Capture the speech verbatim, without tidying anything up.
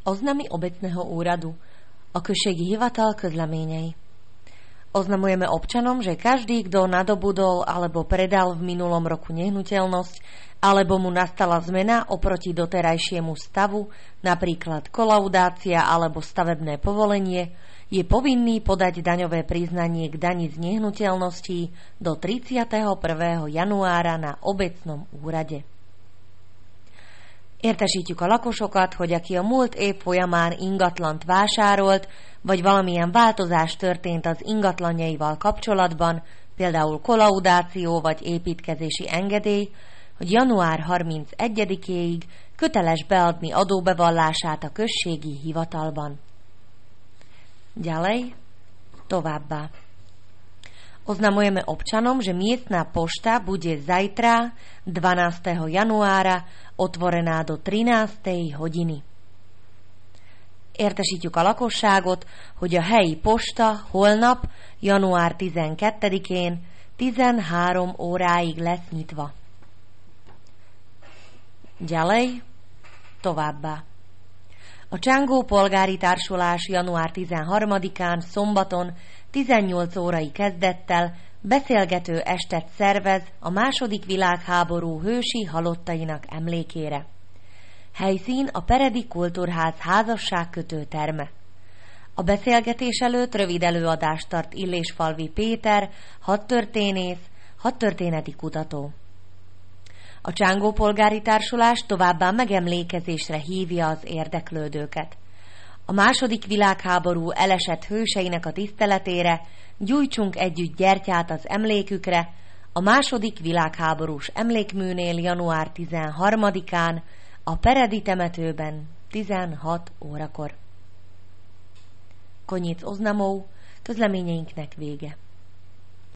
Oznamy obecného úradu. A községi hivatal közleményei. Oznamujeme občanom, že každý, kto nadobudol alebo predal v minulom roku nehnuteľnosť, alebo mu nastala zmena oproti doterajšiemu stavu, napríklad kolaudácia alebo stavebné povolenie, je povinný podať daňové priznanie k dani z nehnuteľností do tridsiateho prvého januára na obecnom úrade. Értesítjük a lakosokat, hogy aki a múlt év folyamán ingatlant vásárolt, vagy valamilyen változás történt az ingatlanjaival kapcsolatban, például kolaudáció vagy építkezési engedély, hogy január harmincegyedikéig köteles beadni adóbevallását a községi hivatalban. Ďalej, továbbá. Oznamujeme občanom, že miestna pošta bude zajtra, dvanásteho januára, otvorená do trinástej hodiny. Értesítjük a lakosságot, hogy a helyi posta holnap, január tizenkettedikén tizenhárom óráig lesz nyitva. Ďalej, továbbá. A Csangó polgári társulás január tizenharmadikán szombaton tizennyolc órai kezdettel beszélgető estet szervez a második világháború hősi halottainak emlékére. Helyszín a Peredi Kultúrház házasságkötő terme. A beszélgetés előtt rövid előadást tart Illésfalvi Péter, hadtörténész, hadtörténeti kutató. A Csangó polgári társulás továbbá megemlékezésre hívja az érdeklődőket. A második világháború elesett hőseinek a tiszteletére gyújtsunk együtt gyertyát az emlékükre a második világháborús emlékműnél január tizenharmadikán a Peredi temetőben tizenhat órakor. Koniec oznamov, közleményeinknek vége.